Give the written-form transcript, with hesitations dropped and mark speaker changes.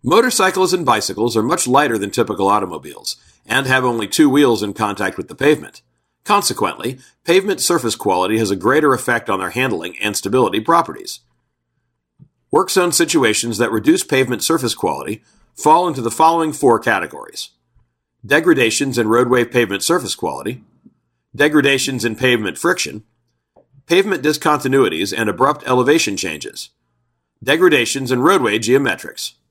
Speaker 1: Motorcycles and bicycles are much lighter than typical automobiles, and have only two wheels in contact with the pavement. Consequently, pavement surface quality has a greater effect on their handling and stability properties. Work zone situations that reduce pavement surface quality fall into the following four categories: degradations in roadway pavement surface quality, degradations in pavement friction, pavement discontinuities and abrupt elevation changes, degradations in roadway geometrics.